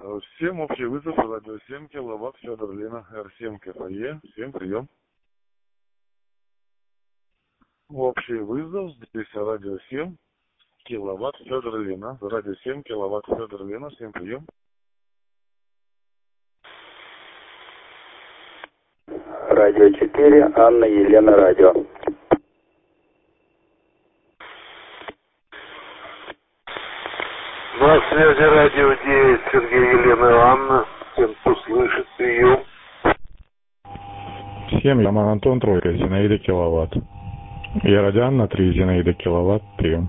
Всем общий вызов, радио 7 киловатт, Федор Лена, Р7 КПЕ, всем прием. Общий вызов, здесь радио 7 киловатт, Федор Лена, радио 7 киловатт, Федор Лена, всем прием. Радио 4, Анна, Елена, радио. На связи радио 9, Сергей, Елена, Анна. Всем, кто слышит, прием. Всем, я Антон, тройка, Зинаида, киловатт. Я радио Анна, 3, Зинаида, киловатт, прием.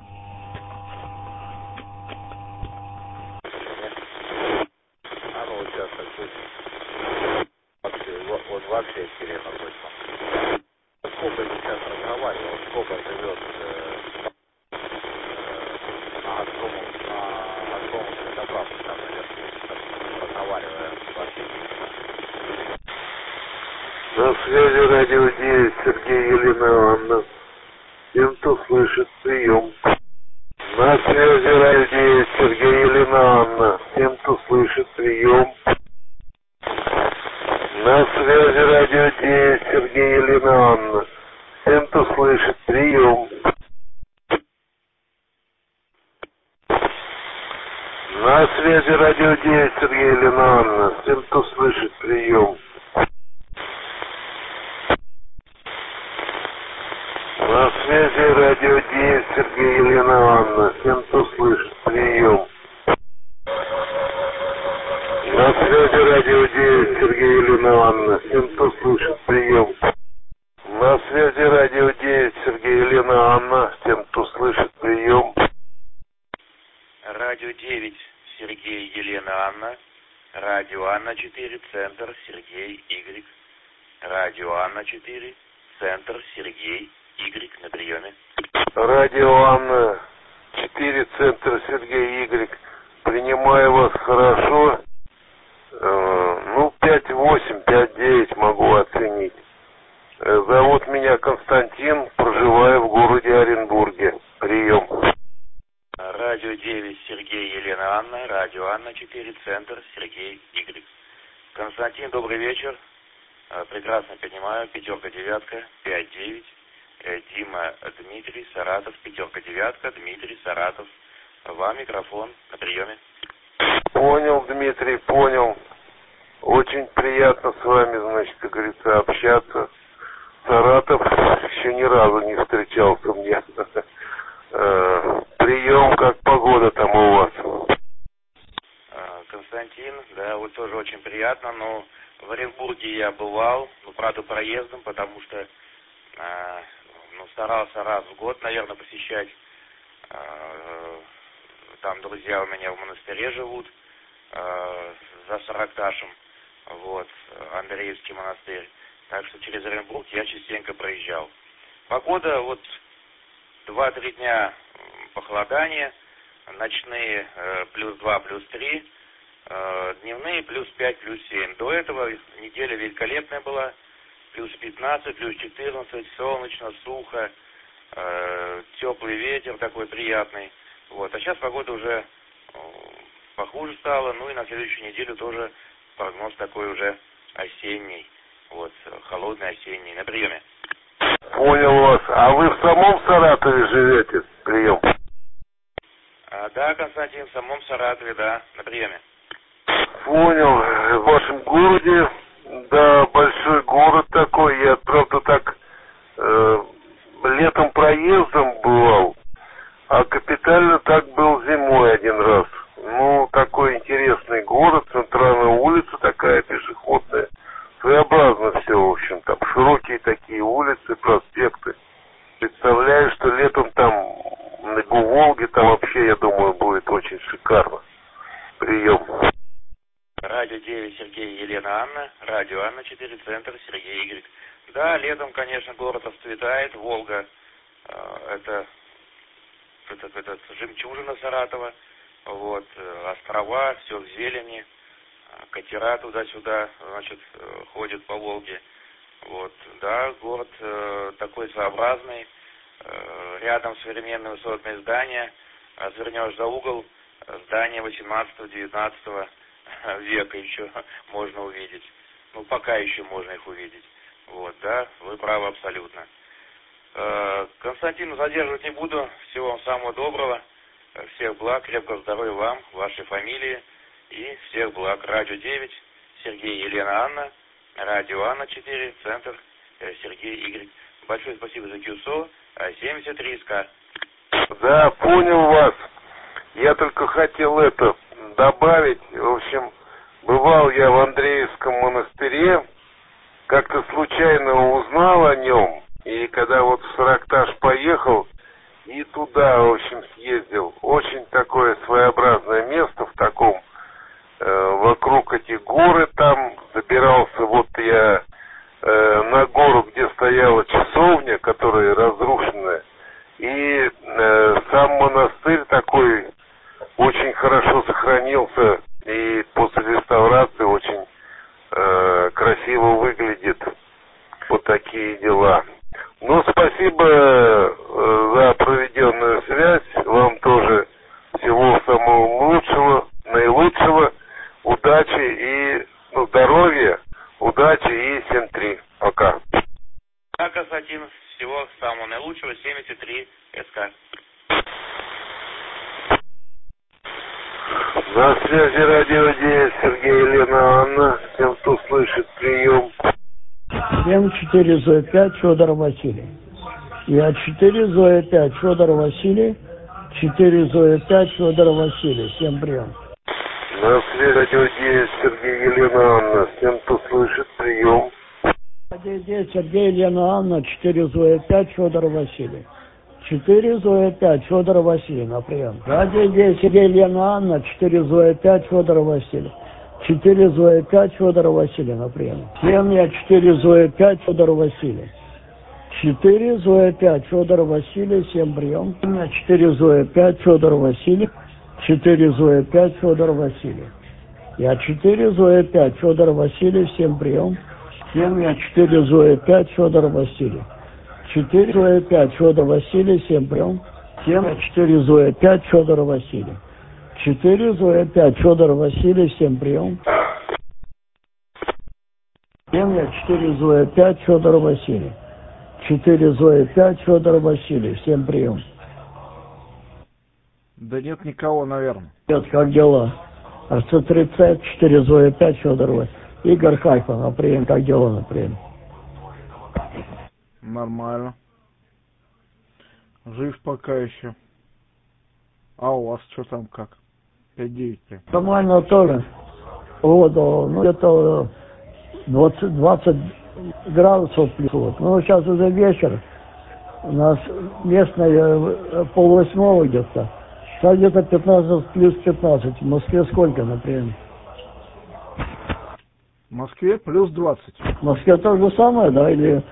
Вообще интересно точно. Сколько сейчас разговаривал, сколько живет на Астромовской заправке, там, наверное, разговаривая вообще. На связи радио 9, Сергей, Елена, Анна. Тем, кто слышит, прием. На связи радио 9, Сергей, Елена, Анна. Тем, кто слышит, прием. На связи радио 9, Сергей, Елена, Анна. Всем, кто слышит, прием. На связи радио 9, Сергей, Елена, Анна. Всем, кто слышит, прием. На связи радио 9, Сергей, Елена, Анна. Всем, кто слышит, прием. На связи радио 9, Сергей, Елена, Анна. Всем, кто слышит, прием. На связи радио 9, Сергей, Елена, Анна. Всем, кто слышит, прием. Радио 9, Сергей, Елена, Анна. Радио Анна 4, центр, Сергей, Y. Радио Анна 4, центр, Сергей, Y, на приеме. Радио Анна 4, центр, Сергей, Y. Принимаю вас хорошо. 5-8, 5-9 могу оценить. Зовут меня Константин, проживаю в городе Оренбурге. Прием. Радио 9, Сергей, Елена, Анна. Радио Анна 4, центр, Сергей, Y. Константин, добрый вечер. Прекрасно понимаю. 5-9, 5-9. Дима, Дмитрий, Саратов. 5-9, Дмитрий, Саратов. Вам микрофон на приеме. Понял, Дмитрий, понял. Очень приятно с вами, значит, как говорится, общаться. Саратов еще ни разу не встречался мне. Прием, как погода там у вас? Константин, да, вот тоже очень приятно, но в Оренбурге я бывал, правда, проездом, потому что старался раз в год, наверное, посещать. Там друзья у меня в монастыре живут, за Саракташем, вот, Андреевский монастырь. Так что через Оренбург я частенько проезжал. Погода, вот, 2-3 дня похолодания, ночные +2, +3, дневные +5, +7. До этого неделя великолепная была, +15, +14, солнечно, сухо, теплый ветер такой приятный. Вот. А сейчас погода уже похуже стала, и на следующую неделю тоже прогноз такой уже осенний, вот, холодный осенний. На приеме. Понял вас. А вы в самом Саратове живете? Прием. Да, Константин, в самом Саратове, да, на приеме. Понял. В вашем городе, да, большой город такой. Я, правда, так летом проездом бывал, а капитально так был зимой один раз. Такой интересный город, центральная улица такая пешеходная. Своеобразно все, в общем, там широкие такие улицы, проспекты. Представляю, что летом там на берегу Волги, там вообще, я думаю, будет очень шикарно. Прием. Радио 9, Сергей, Елена, Анна. Радио Анна 4, центр, Сергей, Y. Да, летом, конечно, город расцветает. Волга, это жемчужина Саратова. Вот, острова, все в зелени. Катера туда-сюда, значит, ходят по Волге. Вот, да, город такой своеобразный. Рядом современные высотные здания. Свернешь за угол, здание 18-19 века еще можно увидеть. Ну, пока еще можно их увидеть. Вот, да, вы правы абсолютно. Константин, задерживать не буду. Всего вам самого доброго. Всех благ, крепкого здоровья вам, вашей фамилии. И всех благ. Радио 9, Сергей, Елена, Анна. Радио Анна 4, Центр, Сергей, Игорь. Большое спасибо за QSO. 73 СК. Да, понял вас. Я только хотел это добавить. В общем, бывал я в Андреевском монастыре. Как-то случайно узнал о нем. И когда вот в Саракташ поехал, и туда, в общем, съездил. Очень такое своеобразное место в таком, вокруг эти горы там. Забирался вот я на гору, где стояла часовня, которая разрушенная. И сам монастырь такой очень хорошо сохранился. И после реставрации очень красиво выглядит. Вот такие дела. Ну, спасибо за проведенную связь. Вам тоже всего самого лучшего, наилучшего. Удачи и здоровья. Удачи и 7-3. Пока. Да, Константин, всего самого наилучшего. 73 СК. На связи радио 9 Сергей, Елена, Анна. Всем, кто слышит, прием. 7-4 Зоя 5 Федор Василий. Я 4 Зоя 5 Федор Василий. 4 Зоя 5 Федор Василий. Всем прием. На связи радио 9 Сергей, Елена, Анна. Всем, кто слышит, прием. Радио 9 Сергей, Елена, Анна. 4 Зоя 5 Федор Василий. 4 Зоя 5 Федор Василий на прием. Радио 9 Сергей, Елена, Анна. 4 Зоя 5 Федор Василий. 4 Зоя 5 Федор Василий на прием. 7 я 4 Зоя 5 Федор Василий. 4 Зоя 5 Федор Василий. 7 прием. 4 Зоя 5 Федор Василий. 4 Зоя 5 Федор Василий. Я 4 Зоя 5 Федор Василий. 7 прием. 7 я 4 Зоя 5 Федор Василий. 4 Зоя 5 Федор Василий. 7 прием. 7 я 4 Зоя 5 Федор Василий. 4 Зоя 5 Федор Василий. 7 прием. 7 я 4 Зоя 5 Федор Василий. 4 Зоя 5 Федор Василий. 7 прием. Да нет никого, наверное. Нет, как дела? РЦ-30, 4 Зоя 5 Федор Василий. Игорь Хайфа на прием. Как дела на прием? Нормально. Жив пока еще. А у вас что там как? 5-9 прям. Нормально тоже. Воду, где-то 20 градусов плюс. Ну, сейчас уже вечер. У нас местное 7:30 где-то. Сейчас где-то 15 плюс 15. В Москве сколько, например? В Москве плюс 20. В Москве то же самое, да? Или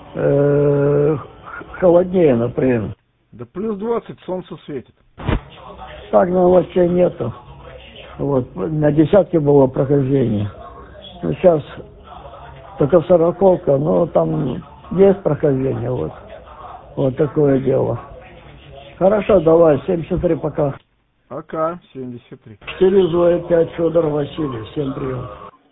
холоднее, например? Да плюс 20, солнце светит. Так новостей нету. Вот, на десятке было прохождение. Ну, сейчас только 40-ка, но там есть прохождение, вот. Вот такое дело. Хорошо, давай, 73 пока. Пока, 73. 4 Зоя 5 Федор Василий, всем прием.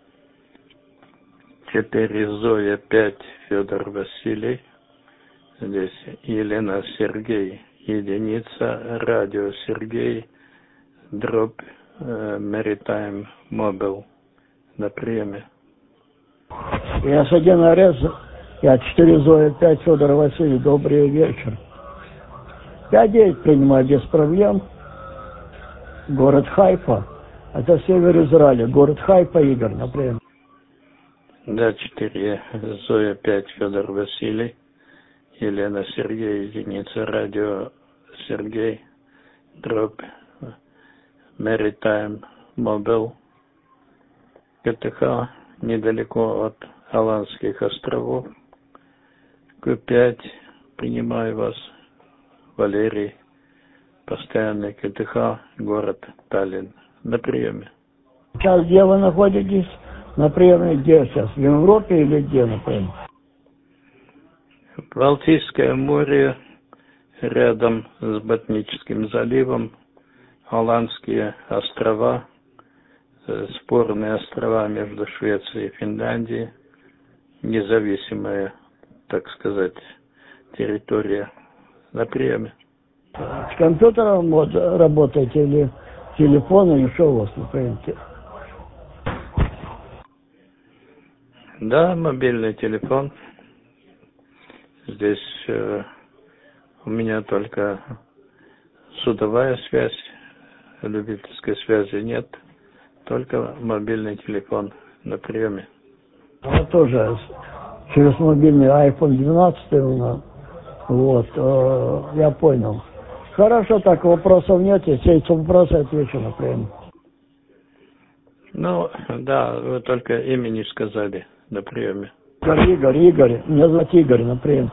4 Зоя 5 Федор Василий. Здесь Елена Сергей. Единица радио Сергей. Дробь Maritime Mobile. На приеме. Я с 1 арест. Я 4 Зоя 5 Федор Василий. Добрый вечер. 5-9 принимаю без проблем. Город Хайфа. Это север Израиля. Город Хайфа, Игорь, например. Да, 4 Зоя 5 Федор Василий. Елена Сергей, единица радио Сергей. Дробь Maritime Mobile. КТХ недалеко от Аланских островов. Q5, принимаю вас. Валерий, постоянный КТХ, город Таллин. На приеме. Сейчас где вы находитесь? На приеме где сейчас? В Европе или где, например? Балтийское море, рядом с Ботническим заливом, Аландские острова, спорные острова между Швецией и Финляндией, независимая, так сказать, территория на приеме. С компьютером вот работаете или телефоном, что у вас, например? Да, мобильный телефон. Здесь у меня только сотовая связь, любительской связи нет, только мобильный телефон на приеме. Я тоже через мобильный iPhone 12 у нас. Вот, я понял. Хорошо, так, вопросов нет, если есть вопросы, отвечу на прием. Ну, да, вы только имя не сказали на приеме. Игорь, меня зовут Игорь на прием.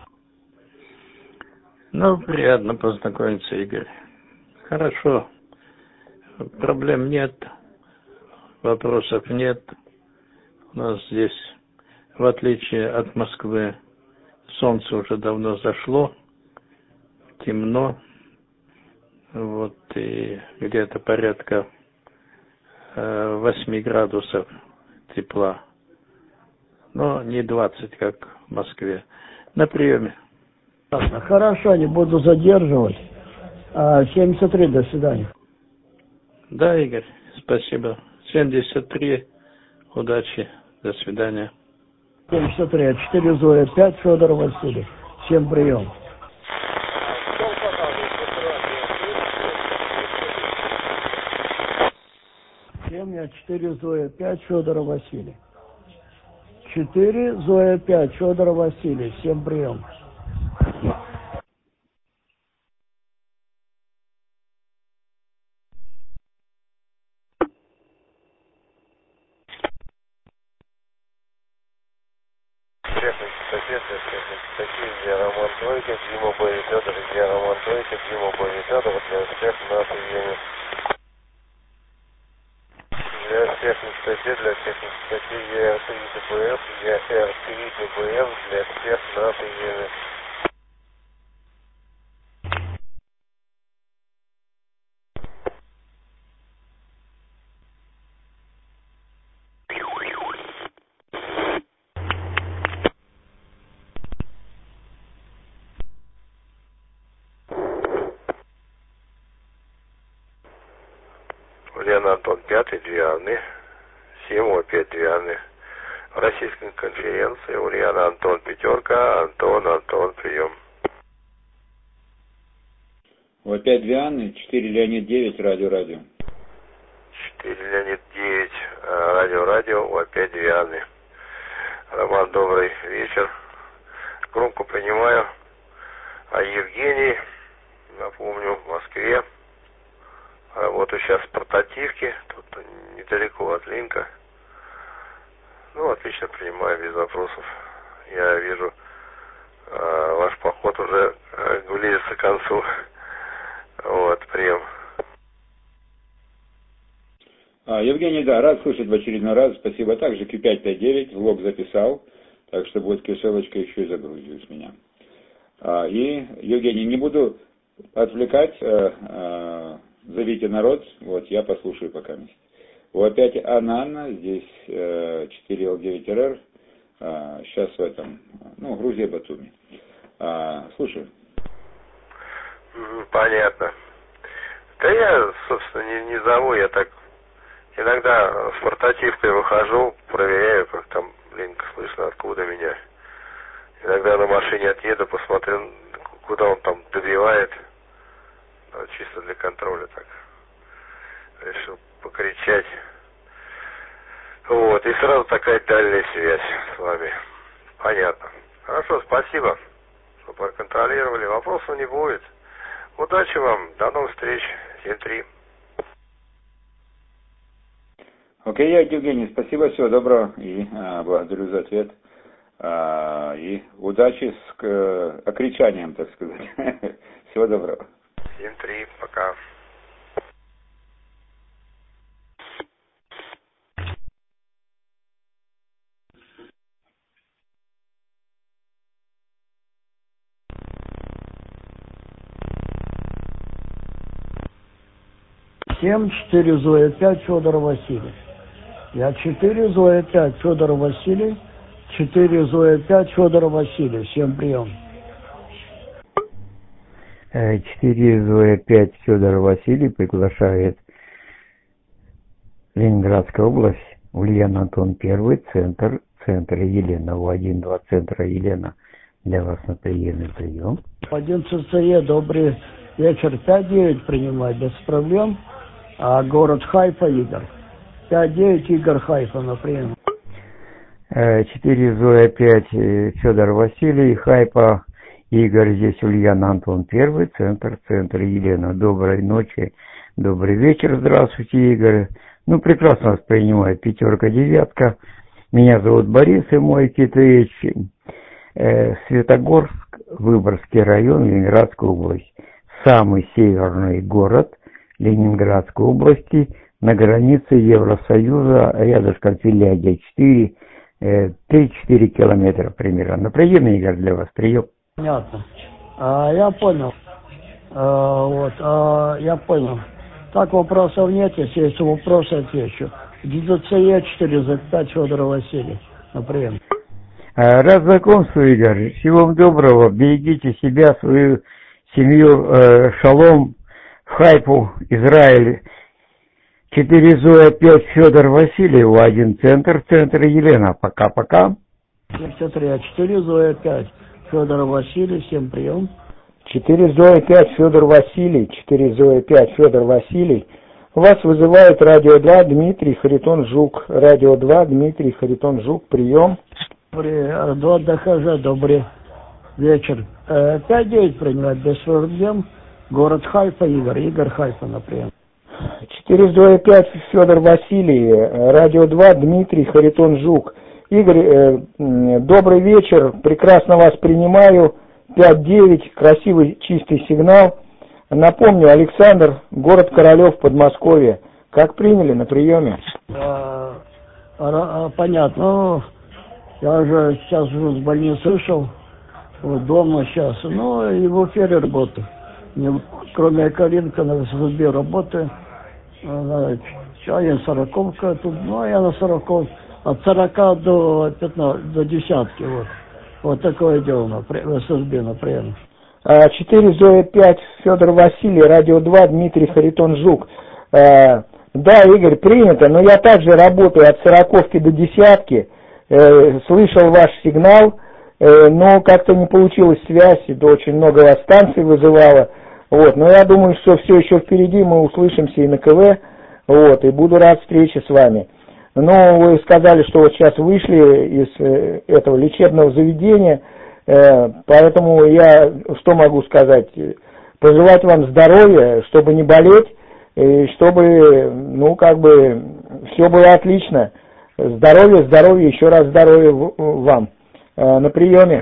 Ну, приятно познакомиться, Игорь. Хорошо. Проблем нет, вопросов нет. У нас здесь, в отличие от Москвы, солнце уже давно зашло, темно. Вот, и где-то порядка 8 градусов тепла. Но не 20, как в Москве. На приеме. Хорошо, не буду задерживать. 73, до свидания. Да, Игорь, спасибо. 73, удачи, до свидания. 73, 4 Зоя, 5 Федор Василий. Всем прием. 4 Зоя, 5 Федор Василий. 4 Зоя, 5 Федор Василий. Всем прием. Я Роман Тройкин, Дима Б. Федор, я Роман Тройкин, Дима Б. Федор, для всех на приеме. Для всех НКТ, для всех НКТ, ЕР3 ДБФ, ЕР3 ДБФ, для всех на приеме. Ульяна Антон 5, 2 Анны, 7, опять 2 Анны. Российской конференции Ульяна Антон 5, Антон, прием. Опять 2 Анны, 4 Леонид 9, радио. 4 Леонид 9, радио, опять 2 Анны. Роман, добрый вечер. Громко принимаю. А Евгений, напомню, в Москве. Работаю сейчас в портативке, тут недалеко от Линка. Ну, отлично принимаю, без вопросов. Я вижу, ваш поход уже близится к концу. Вот, прием. Евгений, да, рад слышать в очередной раз. Спасибо. Также Q559, влог записал, так что будет киселочка, еще и загрузил с меня. И, Евгений, не буду отвлекать, зовите народ, вот, я послушаю пока. Опять Анна, здесь 4L9RR, сейчас в этом, Грузия, Батуми. Слушаю. Понятно. Да я, собственно, не зову, я так иногда с портативкой выхожу, проверяю, как там линк слышно, откуда меня. Иногда на машине отъеду, посмотрю, куда он там добивает. Чисто для контроля так. Решил покричать. Вот, и сразу такая дальняя связь с вами. Понятно. Хорошо, спасибо, что проконтролировали. Вопросов не будет. Удачи вам, до новых встреч. 7-3. Окей, Евгений, спасибо, всего доброго и благодарю за ответ. И удачи с окричанием, так сказать. Всего доброго. 7-3, пока. 7, 4, Зоя 5, Федор Василий. Я 4, Зоя 5, Федор Василий. 4, Зоя 5, Федор Василий. Всем прием. 4, Зоя 5, Федор Василий приглашает Ленинградская область, Ульяна Антон 1, центр Елена, У1-2, центра Елена. Для вас на приемный прием. 1 ЦЦЕ, добрый вечер. 5-9 принимать без проблем. А город Хайфа, Игорь. 5-9, Игорь, Хайфа на прием. 4, Зоя 5, Федор Василий, Хайфа, Игорь, здесь Ульяна Антон 1, центр Елена. Доброй ночи, добрый вечер, здравствуйте, Игорь. Ну, прекрасно вас принимает 5, 9. Меня зовут Борис, и мой КТХ. Светогорск, Выборгский район, Ленинградская область. Самый северный город Ленинградской области, на границе Евросоюза, рядышком Финляндия, 3-4 километра примерно. На приеме, Игорь, для вас прием. Понятно. Я понял. Я понял. Так, вопросов нет, если есть вопросы, отвечу. ДЦЕ 4 за 5, Федор Василий. На прием. Рад знакомству, Игорь. Всего вам доброго. Берегите себя, свою семью. Шалом, Хайфу, Израиль. 4 Зоя 5, Федор Василий, У1 центр Елена. Пока-пока. 4 Зоя 5, Федор Василий. Всем прием. 4 Зоя 5, Федор Василий. 4 Зоя 5, Федор Василий. Вас вызывает Радио 2 Дмитрий Харитон Жук. Радио 2 Дмитрий Харитон Жук. Прием. До ДХЖ, добрый вечер. 5-9 принимать без проблем. Город Хайфа, Игорь Хайфа на прием. 4 Зоя 5, Федор Василий. Радио 2 Дмитрий Харитон Жук. Игорь, добрый вечер. Прекрасно вас принимаю. 5-9, красивый чистый сигнал. Напомню, Александр, город Королев, Подмосковье. Как приняли на приеме? Понятно. Я уже сейчас с больницы вышел, вот дома сейчас, ну и в эфире работаю. Кроме Калинка на СБ работаю. Я 40-ка тут, я на 40, от 40 до 15, до десятки, вот. Вот такое дело в СБ на приеме. 4 Зоя 5, Федор Василий, Радио 2, Дмитрий Харитон Жук. Да, Игорь, принято, но я также работаю от 40 до десятки. Слышал ваш сигнал, но как-то не получилась связь, это очень много вас станций вызывало. Вот, но я думаю, что все еще впереди, мы услышимся и на КВ, вот, и буду рад встрече с вами. Но вы сказали, что вот сейчас вышли из этого лечебного заведения, поэтому я что могу сказать? Пожелать вам здоровья, чтобы не болеть, и чтобы, все было отлично. Здоровья, еще раз здоровья вам. На приеме.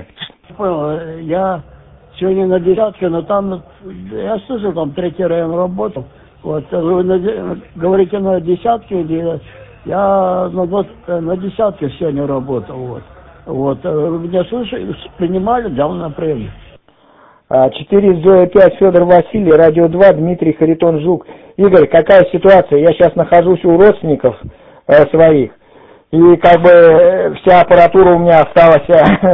Я сегодня на десятке, но там, я слышал, там 3-й район работал. Вот, вы говорите на десятке, я на десятке сегодня работал. Вот, вы меня слышали, принимали, дал на приеме. 4 Зоя 5, Федор Василий, Радио 2, Дмитрий Харитон Жук. Игорь, какая ситуация? Я сейчас нахожусь у родственников своих. И вся аппаратура у меня осталась,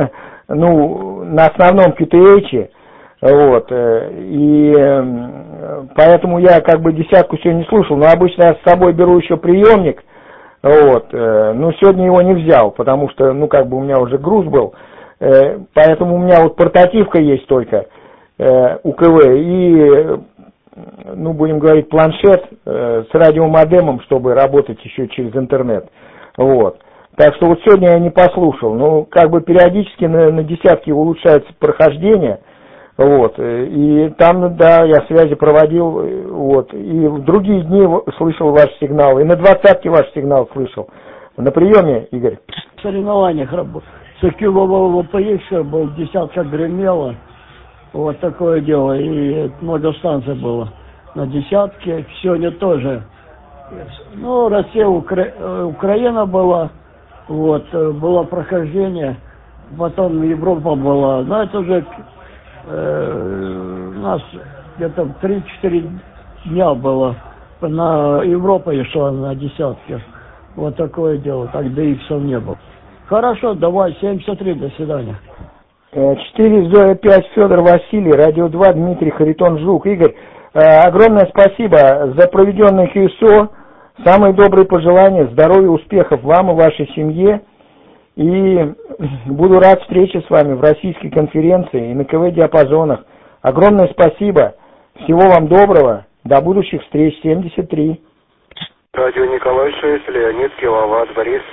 на основном QTH, вот, и поэтому я десятку сегодня не слушал, но обычно я с собой беру еще приемник, вот, но сегодня его не взял, потому что, у меня уже груз был, поэтому у меня вот портативка есть только у КВ и, будем говорить, планшет с радиомодемом, чтобы работать еще через интернет. Вот. Так что вот сегодня я не послушал. Но периодически на десятке улучшается прохождение. Вот. И там, да, я связи проводил. Вот. И в другие дни слышал ваш сигнал. И на 20-ке ваш сигнал слышал. На приеме, Игорь? В соревнованиях работал. С Акилового ВПХ был, десятка гремела. Вот такое дело. И много станций было. На десятке. Сегодня тоже. Россия, Украина была, вот, было прохождение, потом Европа была, это уже у нас где-то 3-4 дня было, на Европу и шла на десятке. Вот такое дело, так до иксов не было. Хорошо, давай, 73, до свидания. 4 Зоя 5 Федор Василий, радио 2 Дмитрий Харитон Жук. Игорь, огромное спасибо за проведенное КСО. Самые добрые пожелания, здоровья, успехов вам и вашей семье. И буду рад встрече с вами в российской конференции и на КВ-диапазонах. Огромное спасибо. Всего вам доброго. До будущих встреч. 73. Радио Николай 6, Леонид, киловатт, Борис.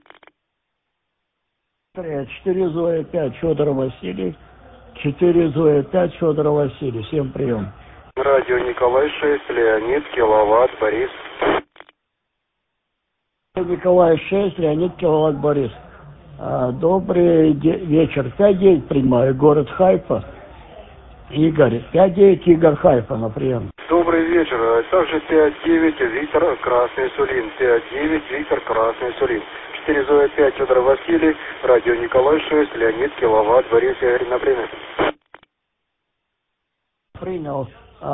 4 Зоя 5 Федор Василий. 4 Зоя 5 Федор Василий. Всем прием. Радио Николай 6, Леонид, киловатт, Борис. Николай 6, Леонид, киловатт, Борис. Добрый вечер. 5-9 принимаю. Город Хайфа. Игорь. 5-9 Игорь Хайфа на прием. Добрый вечер. Также 5-9 Виктор Красный Сулин. 5-9 Виктор Красный Сулин. 4 Зоя 5 Федор Василий. Радио Николай 6, Леонид, киловатт, Борис, Игорь, на прием. Принял.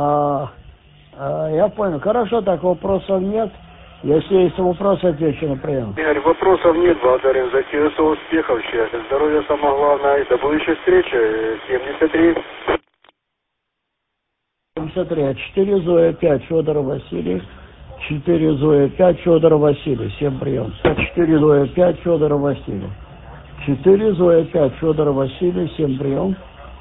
Я понял. Хорошо, так вопросов нет. Если есть вопросы, отвечу на прием. Игорь, вопросов нет. Благодарим за КСО. Успехов, счастья, здоровья, самое главное. До будущей встречи. 73. 73. 4 Зоя 5 Федор Василий. 4 Зоя 5 Федор Василий. Всем прием. 4 Зоя 5 Федор Василий. 4 Зоя 5 Федор Василий. Всем прием.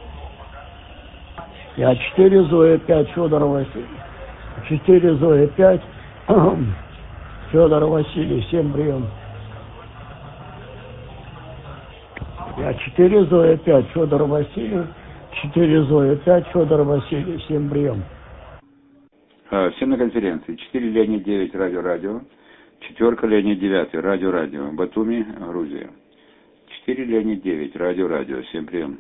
4 Зоя 5 Федор Василий. 4 Зоя 5 Федор Василий. Всем прием. 4 Зоя 5 Федор Василий. 4 Зоя 5 Федор Василий. Всем прием. Всем на конференции. 4 Леонид 9 радио. 4 Леонид 9 радио. Батуми, Грузия. 4 Леонид 9 радио. Всем прием.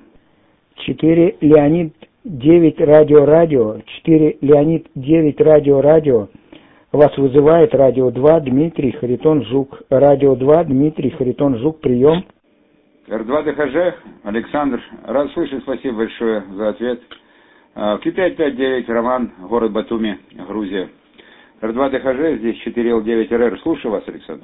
4 Леонид 9 радио. 4 Леонид 9 радио. Вас вызывает радио 2 Дмитрий Харитон Жук. Радио 2 Дмитрий Харитон Жук. Прием. Р2 ДХЖ. Александр. Рад слышать. Спасибо большое за ответ. Q559 Роман. Город Батуми, Грузия. Р2 ДХЖ. Здесь 4Л9 РР. Слушаю вас, Александр.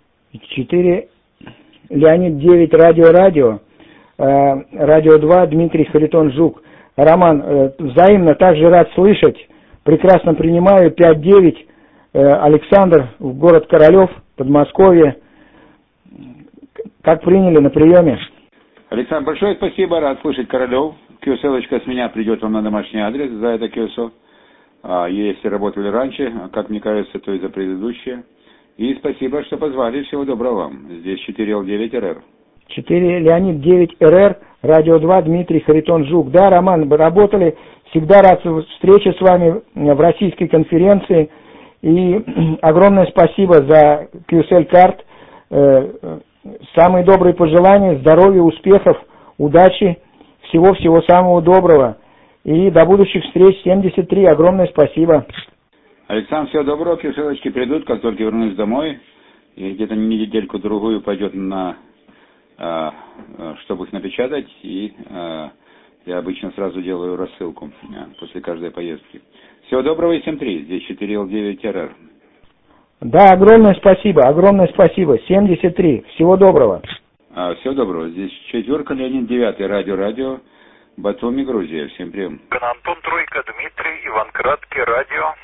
4 Леонид 9 радио. Радио 2 Дмитрий Харитон Жук. Роман, взаимно также рад слышать. Прекрасно принимаю. 5-9 Александр, в город Королев, Подмосковье. Как приняли на приеме? Александр, большое спасибо, рад слышать, Королев. QSL-очка с меня придет вам на домашний адрес за это QSO. Если работали раньше, как мне кажется, то и за предыдущее. И спасибо, что позвали. Всего доброго вам. Здесь 4Л9 РР. 4 Леонид 9 РР, радио 2 Дмитрий Харитон Жук. Да, Роман, мы работали. Всегда рад встрече с вами в российской конференции. И огромное спасибо за QSL-карт. Самые добрые пожелания, здоровья, успехов, удачи, всего-всего самого доброго. И до будущих встреч. 73. Огромное спасибо. Александр, всего доброго. QSL-очки придут, как только вернусь домой. И где-то недельку-другую пойдет на... чтобы их напечатать. И я обычно сразу делаю рассылку после каждой поездки. Всего доброго и 7-3. Здесь 4Л9 РР. Да, огромное спасибо. 73. Всего доброго. Всего доброго. Здесь 4 Леонид 9 радио. Батуми, Грузия. Всем прием. Антон Тройка, Дмитрий, Иван Краткий, радио.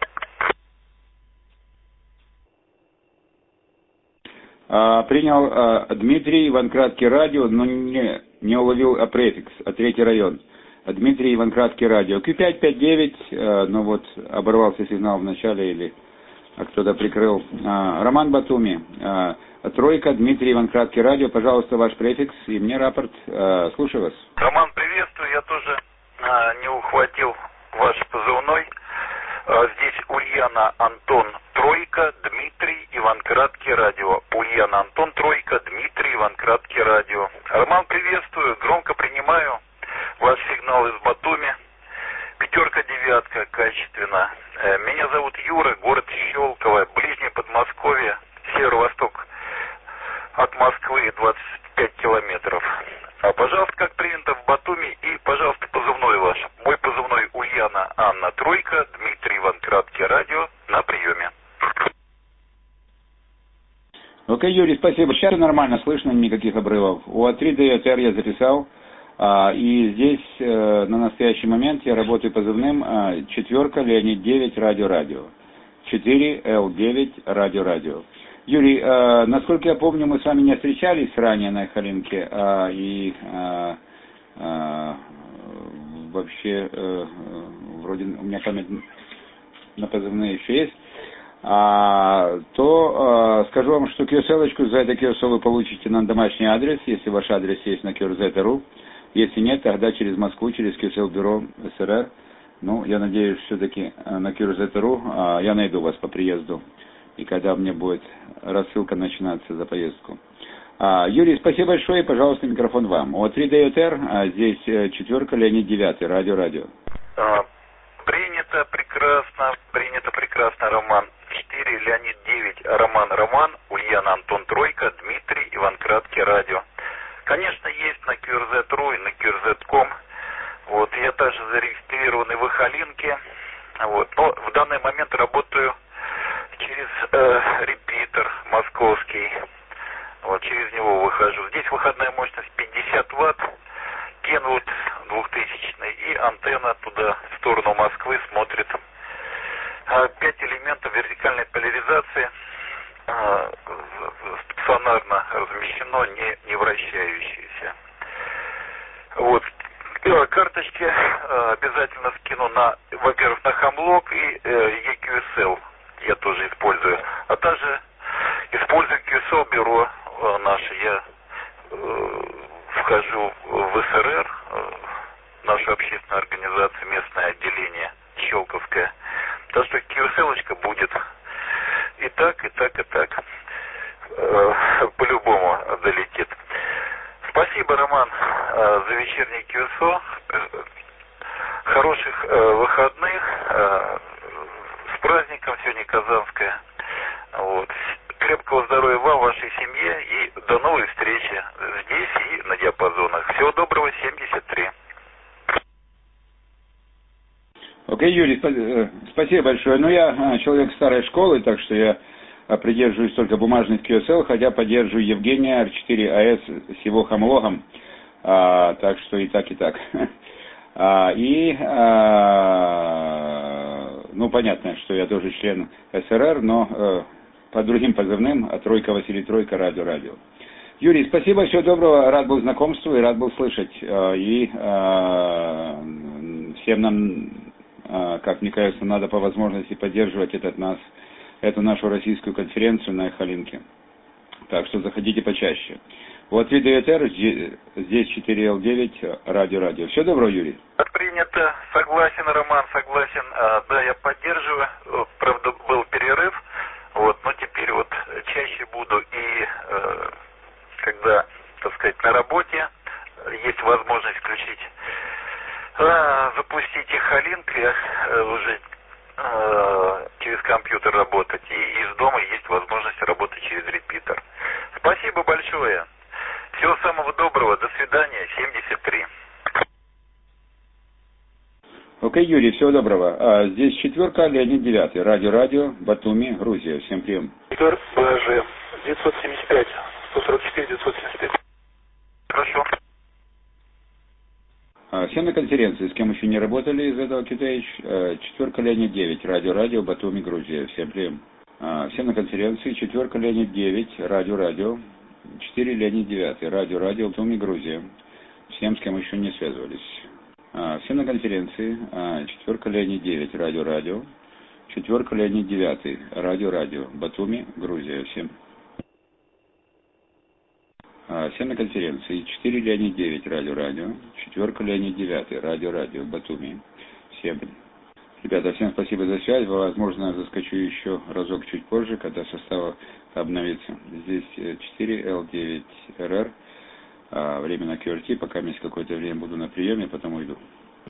Принял Дмитрий, Иван Краткий, радио, но не уловил префикс, 3-й район. Дмитрий, Иван Краткий, радио. Q559, но вот оборвался сигнал в начале или кто-то прикрыл. Роман Батуми, Тройка, Дмитрий, Иван Краткий, радио. Пожалуйста, ваш префикс и мне рапорт. Слушаю вас. Роман, приветствую. Я тоже не ухватил ваш позывной. Здесь Ульяна, Антон, Тройка, Дмитрий, Иван Краткий, радио. Ульяна, Антон, Тройка, Дмитрий, Иван Краткий, радио. Роман, приветствую. Громко принимаю ваш сигнал из Батуми. 5-9, качественно. Меня зовут Юра, город Щелково, ближнее Подмосковье, северо-восток от Москвы, 25 километров. Пожалуйста, как принято в Батуми, и, пожалуйста, позывной ваш. Мой позывной Ульяна, Анна, Тройка, Дмитрий, Иван Краткий, радио, на прием. Окей, Юрий, спасибо. Сейчас нормально слышно, никаких обрывов. У 3DTR я записал. И здесь на настоящий момент я работаю позывным 4 Леонид 9 радио. 4L9 радио. Юрий, насколько я помню, мы с вами не встречались ранее на Халинке, и вообще вроде у меня память на позывные еще есть. То скажу вам, что QSL-очку за это QSL вы получите на домашний адрес, если ваш адрес есть на QRZ.ru. Если нет, тогда через Москву, через QSL-бюро СРР. Ну, я надеюсь, все-таки на QRZ.ru я найду вас по приезду. И когда мне будет рассылка начинаться за поездку. Юрий, спасибо большое, пожалуйста, микрофон вам. О 3DTR, здесь 4 Леонид 9, радио. Принято прекрасно, Роман. 4 Леонид 9, Роман, Ульяна Антон Тройка, Дмитрий, Иван Краткий, радио. Конечно, есть на QRZ.ru и на QRZ.com. Вот, я также зарегистрирован в Халинке. Вот, но в данный момент работаю через репитер московский. Вот, через него выхожу. Здесь выходная мощность 50 Вт. Кенвуд 2000 и антенна туда, в сторону Москвы, смотрит. 5 элементов вертикальной поляризации стационарно размещено, не вращающиеся. Вот. Карточки обязательно скину во-первых, на Хамлок и EQSL я тоже использую. А также использую QSL бюро наше. Я вхожу в СРР, нашу общественную организацию, местное отделение Щелковское. Так что QSL-очка будет и так. По-любому долетит. Спасибо, Роман, за вечерний QSO. Хороших выходных. С праздником сегодня Казанское. Вот. Крепкого здоровья вам, вашей семье и до новой встречи здесь и на диапазонах. Всего доброго, 73. Окей, Юрий, спасибо большое. Ну, я человек старой школы, так что я придерживаюсь только бумажных QSL, хотя поддерживаю Евгения R4AS с его хамлогом. Так что и так. Ну, понятно, что я тоже член СРР, но по другим позывным, Тройка Василий Тройка, радио. Юрий, спасибо, всего доброго, рад был знакомству и рад был слышать. И всем нам, как мне кажется, надо по возможности поддерживать эту нашу российскую конференцию на Халинке. Так что заходите почаще. Вот VDTR, здесь 4L9, радио. Все добро, Юрий? Принято. Согласен, Роман, согласен. Да, я поддерживаю. Правда, был перерыв. Вот, но теперь вот чаще буду. И когда, так сказать, на работе есть возможность включить, запустить их Халинк, уже через компьютер работать. И из дома есть возможность работать через репитер. Спасибо большое. Всего самого доброго. До свидания. 73. Окей, Юрий, всего доброго. Здесь 4 Леонид 9, радио, Батуми, Грузия. Всем прием. Виктор, БЖ, 975, 144, 975. Хорошо. Все на конференции, с кем еще не работали из этого QTH, 4 Леонид 9, радио, Батуми, Грузия. Всем прием. Все на конференции, 4 Леонид 9, радио, 4 Леонид 9, радио, Батуми, Грузия. Всем, с кем еще не связывались. Все на конференции, 4 Леонид 9, радио, 4 Леонид 9, радио, Батуми, Грузия. Всем. Все на конференции, 4 Леонид 9, радио, 4 Леонид 9, радио, Батуми. Всем. Ребята, всем спасибо за связь. Возможно, заскочу еще разок чуть позже, когда состав обновится. Здесь 4L9RR. Время на QRT, пока есть какое-то время буду на приеме, потом уйду.